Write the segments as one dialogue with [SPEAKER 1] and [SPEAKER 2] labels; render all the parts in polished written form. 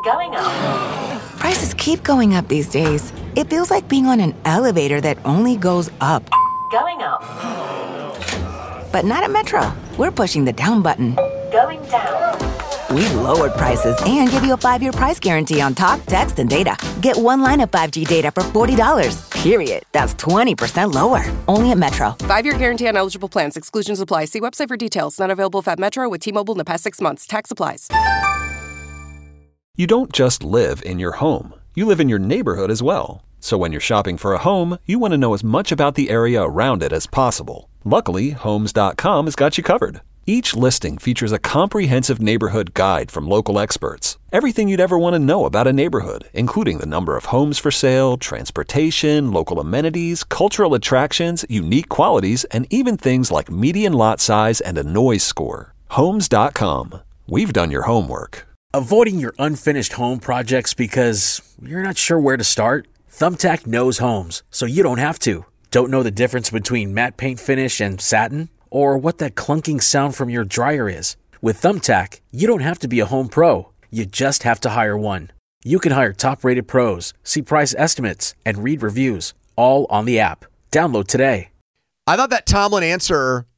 [SPEAKER 1] Going up.
[SPEAKER 2] Prices keep going up these days. It feels like being on an elevator that only goes up.
[SPEAKER 1] Going up.
[SPEAKER 2] But not at Metro. We're pushing the down button.
[SPEAKER 1] Going down.
[SPEAKER 2] We've lowered prices and give you a 5-year price guarantee on talk, text, and data. Get one line of 5G data for $40, period. That's 20% lower. Only at Metro.
[SPEAKER 3] 5-year guarantee on eligible plans. Exclusions apply. See website for details. Not available at Metro with T-Mobile in the past 6 months. Tax applies.
[SPEAKER 4] You don't just live in your home. You live in your neighborhood as well. So when you're shopping for a home, you want to know as much about the area around it as possible. Luckily, Homes.com has got you covered. Each listing features a comprehensive neighborhood guide from local experts. Everything you'd ever want to know about a neighborhood, including the number of homes for sale, transportation, local amenities, cultural attractions, unique qualities, and even things like median lot size and a noise score. Homes.com. We've done your homework.
[SPEAKER 5] Avoiding your unfinished home projects because you're not sure where to start? Thumbtack knows homes, so you don't have to. Don't know the difference between matte paint finish and satin? Or what that clunking sound from your dryer is? With Thumbtack, you don't have to be a home pro. You just have to hire one. You can hire top-rated pros, see price estimates, and read reviews, all on the app. Download today.
[SPEAKER 6] I thought that Tomlin answer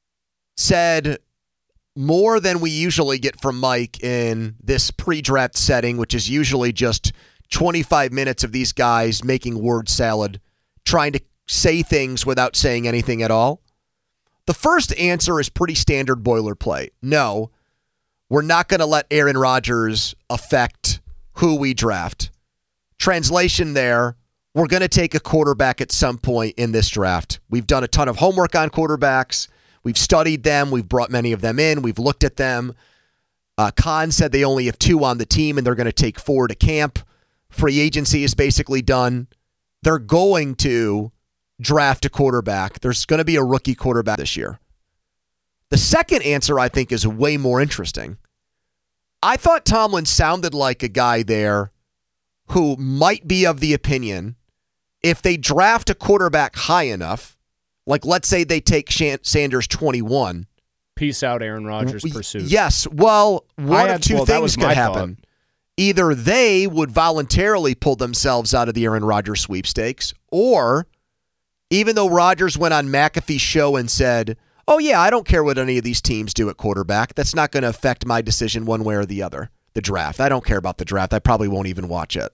[SPEAKER 6] said more than we usually get from Mike in this pre-draft setting, which is usually just 25 minutes of these guys making word salad, trying to say things without saying anything at all. The first answer is pretty standard boilerplate. No, we're not going to let Aaron Rodgers affect who we draft. Translation there, we're going to take a quarterback at some point in this draft. We've done a ton of homework on quarterbacks. We've studied them. We've brought many of them in. We've looked at them. Khan said they only have 2 on the team, and they're going to take 4 to camp. Free agency is basically done. They're going to draft a quarterback. There's going to be a rookie quarterback this year. The second answer, I think, is way more interesting. I thought Tomlin sounded like a guy there who might be of the opinion if they draft a quarterback high enough, like let's say they take Sanders 21.
[SPEAKER 7] Peace out, Aaron Rodgers pursuit.
[SPEAKER 6] Yes. Well, one of two things could happen.
[SPEAKER 7] Thought.
[SPEAKER 6] Either they would voluntarily pull themselves out of the Aaron Rodgers sweepstakes, or even though Rodgers went on McAfee's show and said, oh yeah, I don't care what any of these teams do at quarterback. That's not going to affect my decision one way or the other. The draft. I don't care about the draft. I probably won't even watch it.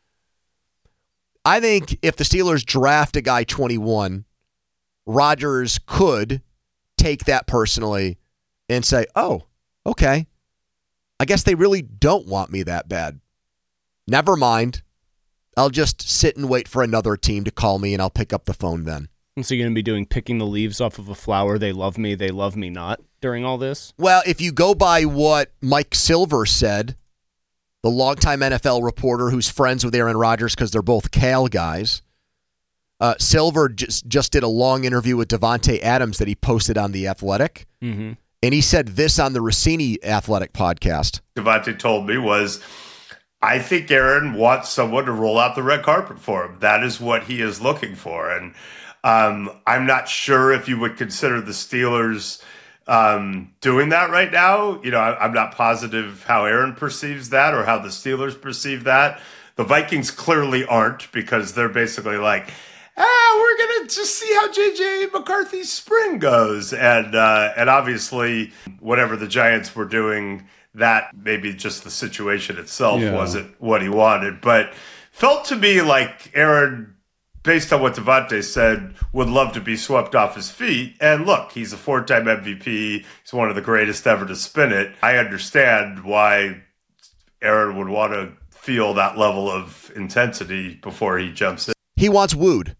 [SPEAKER 6] I think if the Steelers draft a guy 21, Rodgers could take that personally and say, oh, okay. I guess they really don't want me that bad. Never mind. I'll just sit and wait for another team to call me, and I'll pick up the phone then.
[SPEAKER 7] And so you're going to be doing picking the leaves off of a flower, they love me not, during all this?
[SPEAKER 6] Well, if you go by what Mike Silver said, the longtime NFL reporter who's friends with Aaron Rodgers because they're both Cal guys, Silver just did a long interview with Davante Adams that he posted on The Athletic.
[SPEAKER 7] Mm-hmm.
[SPEAKER 6] And he said this on the Rossini Athletic podcast.
[SPEAKER 8] Davante told me was, I think Aaron wants someone to roll out the red carpet for him. That is what he is looking for. And I'm not sure if you would consider the Steelers doing that right now. You know, I'm not positive how Aaron perceives that or how the Steelers perceive that. The Vikings clearly aren't, because they're basically like, we're going to just see how J.J. McCarthy's spring goes. And obviously, whatever the Giants were doing, that maybe just the situation itself wasn't what he wanted. But felt to me like Aaron, based on what Davante said, would love to be swept off his feet. And look, he's a 4-time MVP. He's one of the greatest ever to spin it. I understand why Aaron would want to feel that level of intensity before he jumps in.
[SPEAKER 6] He wants wooed.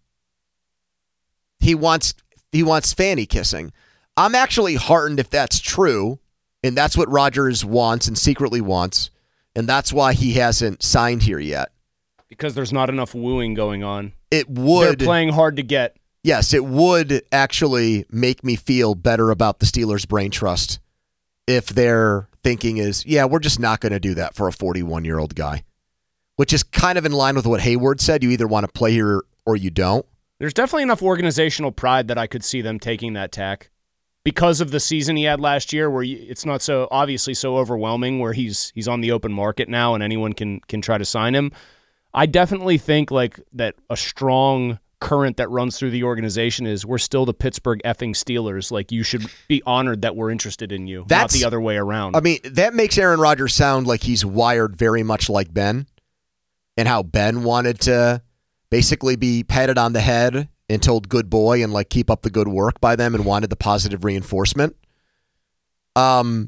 [SPEAKER 6] He wants fanny kissing. I'm actually heartened if that's true, and that's what Rodgers wants and secretly wants, and that's why he hasn't signed here yet.
[SPEAKER 7] Because there's not enough wooing going on.
[SPEAKER 6] It would.
[SPEAKER 7] They're playing hard to get.
[SPEAKER 6] Yes, it would actually make me feel better about the Steelers' brain trust if their thinking is, yeah, we're just not going to do that for a 41-year-old guy, which is kind of in line with what Hayward said. You either want to play here or you don't.
[SPEAKER 7] There's definitely enough organizational pride that I could see them taking that tack. because of the season he had last year, where it's not so obviously so overwhelming, where he's on the open market now and anyone can try to sign him. I definitely think like that a strong current that runs through the organization is we're still the Pittsburgh effing Steelers. Like, you should be honored that we're interested in you, not the other way around.
[SPEAKER 6] I mean, that makes Aaron Rodgers sound like he's wired very much like Ben, and how Ben wanted to basically be patted on the head and told good boy and like keep up the good work by them and wanted the positive reinforcement. And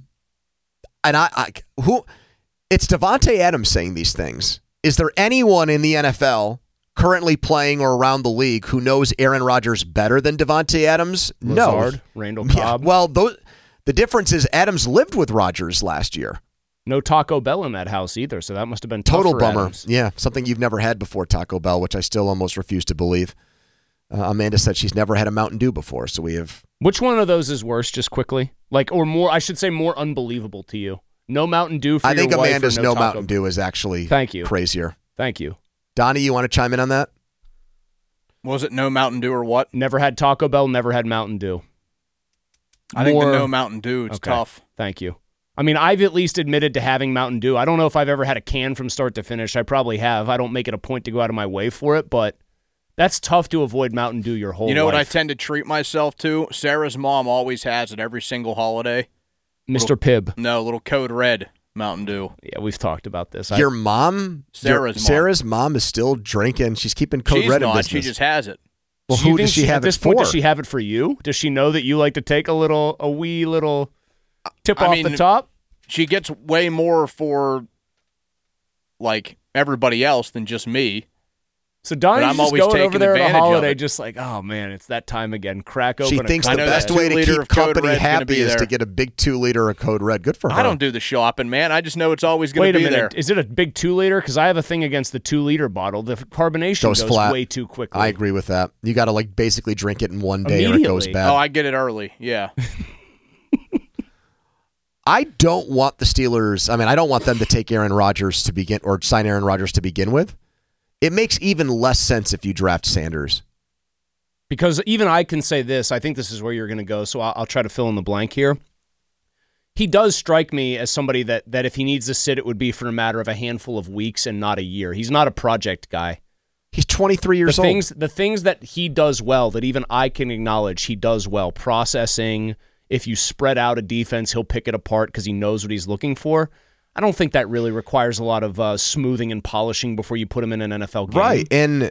[SPEAKER 6] it's Davante Adams saying these things. Is there anyone in the NFL currently playing or around the league who knows Aaron Rodgers better than Davante Adams?
[SPEAKER 7] Lazard,
[SPEAKER 6] No.
[SPEAKER 7] Randall Cobb.
[SPEAKER 6] Yeah, well, the difference is Adams lived with Rodgers last year.
[SPEAKER 7] No Taco Bell in that house either, so that must have been tough
[SPEAKER 6] Total
[SPEAKER 7] for
[SPEAKER 6] bummer.
[SPEAKER 7] Adams.
[SPEAKER 6] Yeah, something you've never had before, Taco Bell, which I still almost refuse to believe. Amanda said she's never had a Mountain Dew before, so we have...
[SPEAKER 7] Which one of those is worse, just quickly? Like, or more, I should say more unbelievable to you? No Mountain Dew for
[SPEAKER 6] I
[SPEAKER 7] your
[SPEAKER 6] think
[SPEAKER 7] wife,
[SPEAKER 6] Amanda's
[SPEAKER 7] or
[SPEAKER 6] no
[SPEAKER 7] Taco
[SPEAKER 6] Mountain Dew is actually
[SPEAKER 7] Thank you.
[SPEAKER 6] crazier.
[SPEAKER 7] Thank you.
[SPEAKER 6] Donnie, you want to chime in on that?
[SPEAKER 9] Was it no Mountain Dew or what?
[SPEAKER 7] Never had Taco Bell, never had Mountain Dew.
[SPEAKER 9] I think the no Mountain Dew, it's
[SPEAKER 7] Okay.
[SPEAKER 9] tough.
[SPEAKER 7] Thank you. I mean, I've at least admitted to having Mountain Dew. I don't know if I've ever had a can from start to finish. I probably have. I don't make it a point to go out of my way for it, but that's tough to avoid Mountain Dew your whole life.
[SPEAKER 9] You know what I tend to treat myself to? Sarah's mom always has it every single holiday.
[SPEAKER 7] Mr. Pibb.
[SPEAKER 9] No, little Code Red Mountain Dew.
[SPEAKER 7] Yeah, we've talked about this.
[SPEAKER 6] Your mom?
[SPEAKER 9] Sarah's
[SPEAKER 6] mom is still drinking. She's keeping Code Red in business.
[SPEAKER 9] She just has it.
[SPEAKER 6] Well, who does she have
[SPEAKER 7] at this
[SPEAKER 6] it
[SPEAKER 7] point,
[SPEAKER 6] for?
[SPEAKER 7] does she have it for you? Does she know that you like to take a wee little tip
[SPEAKER 9] I
[SPEAKER 7] off
[SPEAKER 9] mean,
[SPEAKER 7] the top?
[SPEAKER 9] She gets way more for, like, everybody else than just me.
[SPEAKER 7] So Donnie's
[SPEAKER 9] I'm
[SPEAKER 7] just
[SPEAKER 9] always
[SPEAKER 7] going over
[SPEAKER 9] taking
[SPEAKER 7] there at a
[SPEAKER 9] advantage of
[SPEAKER 7] holiday,
[SPEAKER 9] it.
[SPEAKER 7] just like, oh man, it's that time again. Crack open.
[SPEAKER 6] She
[SPEAKER 7] a
[SPEAKER 6] thinks
[SPEAKER 7] Code
[SPEAKER 6] the
[SPEAKER 7] Red.
[SPEAKER 6] best way to
[SPEAKER 9] 2-liter
[SPEAKER 6] keep
[SPEAKER 9] of Code
[SPEAKER 6] company
[SPEAKER 9] Red's gonna
[SPEAKER 6] happy
[SPEAKER 9] be
[SPEAKER 6] is
[SPEAKER 9] there.
[SPEAKER 6] to get a big 2-liter of Code Red. Good for her.
[SPEAKER 9] I don't do the shopping, man. I just know it's always going
[SPEAKER 7] Wait
[SPEAKER 9] to
[SPEAKER 7] a
[SPEAKER 9] be
[SPEAKER 7] minute.
[SPEAKER 9] there.
[SPEAKER 7] Is it a big 2-liter? Because I have a thing against the 2-liter bottle. The carbonation
[SPEAKER 6] Goes flat.
[SPEAKER 7] way too quickly.
[SPEAKER 6] I agree with that. You got to like basically drink it in one day or it goes
[SPEAKER 7] Immediately.
[SPEAKER 6] bad.
[SPEAKER 9] Oh, I get it early. Yeah.
[SPEAKER 6] I don't want the Steelers. I mean, I don't want them to take Aaron Rodgers to begin or sign Aaron Rodgers to begin with. It makes even less sense if you draft Sanders.
[SPEAKER 7] Because even I can say this. I think this is where you're going to go, so I'll try to fill in the blank here. He does strike me as somebody that if he needs to sit, it would be for a matter of a handful of weeks and not a year. He's not a project guy.
[SPEAKER 6] He's 23 years old.
[SPEAKER 7] The things that he does well, that even I can acknowledge he does well, processing. If you spread out a defense, he'll pick it apart because he knows what he's looking for. I don't think that really requires a lot of smoothing and polishing before you put him in an NFL game.
[SPEAKER 6] Right. And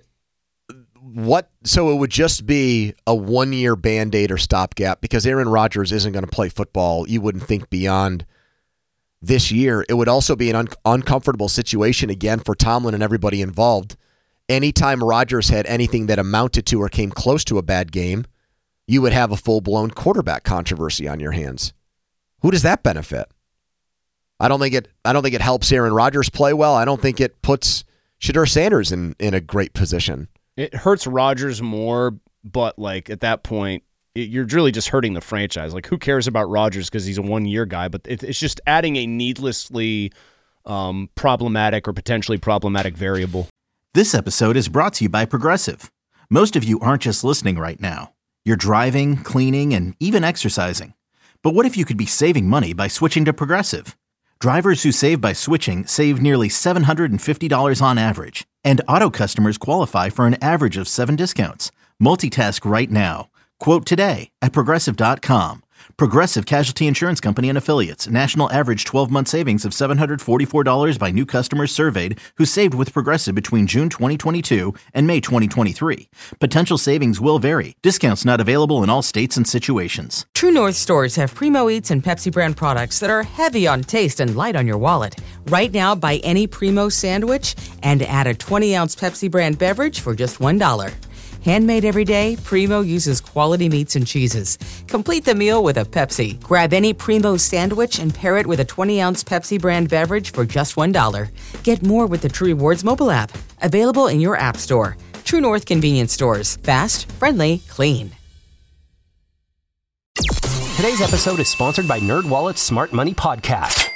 [SPEAKER 6] so it would just be a 1-year Band-Aid or stopgap because Aaron Rodgers isn't going to play football, you wouldn't think, beyond this year. It would also be an uncomfortable situation again for Tomlin and everybody involved. Anytime Rodgers had anything that amounted to or came close to a bad game, you would have a full-blown quarterback controversy on your hands. Who does that benefit? I don't think it helps Aaron Rodgers play well. I don't think it puts Shedeur Sanders in a great position.
[SPEAKER 7] It hurts Rodgers more, but like at that point, you're really just hurting the franchise. Like, who cares about Rodgers because he's a 1-year guy? But it's just adding a needlessly problematic or potentially problematic variable.
[SPEAKER 10] This episode is brought to you by Progressive. Most of you aren't just listening right now. You're driving, cleaning, and even exercising. But what if you could be saving money by switching to Progressive? Drivers who save by switching save nearly $750 on average, and auto customers qualify for an average of 7 discounts. Multitask right now. Quote today at Progressive.com. Progressive Casualty Insurance Company and Affiliates. National average 12-month savings of $744 by new customers surveyed who saved with Progressive between June 2022 and May 2023. Potential savings will vary. Discounts not available in all states and situations.
[SPEAKER 11] True North stores have Primo Eats and Pepsi brand products that are heavy on taste and light on your wallet. Right now, buy any Primo sandwich and add a 20-ounce Pepsi brand beverage for just $1. Handmade every day, Primo uses quality meats and cheeses. Complete the meal with a Pepsi. Grab any Primo sandwich and pair it with a 20-ounce Pepsi brand beverage for just $1. Get more with the True Rewards mobile app. Available in your app store. True North convenience stores. Fast, friendly, clean.
[SPEAKER 12] Today's episode is sponsored by NerdWallet's Smart Money Podcast.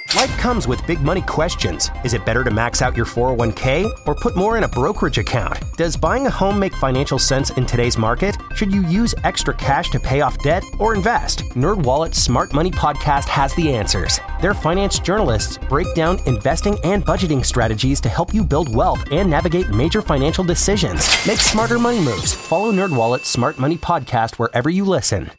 [SPEAKER 12] Life comes with big money questions. Is it better to max out your 401k or put more in a brokerage account? Does buying a home make financial sense in today's market? Should you use extra cash to pay off debt or invest? NerdWallet's Smart Money Podcast has the answers. Their finance journalists break down investing and budgeting strategies to help you build wealth and navigate major financial decisions. Make smarter money moves. Follow NerdWallet's Smart Money Podcast wherever you listen.